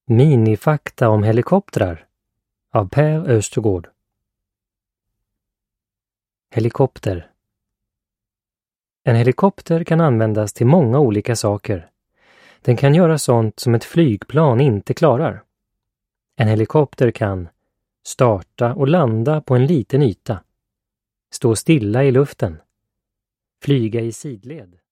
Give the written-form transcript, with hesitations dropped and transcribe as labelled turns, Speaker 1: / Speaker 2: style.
Speaker 1: Minifakta om helikoptrar av Per Östergård. Helikopter. En helikopter kan användas till många olika saker. Den kan göra sånt som ett flygplan inte klarar. En helikopter kan starta och landa på en liten yta, stå stilla i luften, flyga i sidled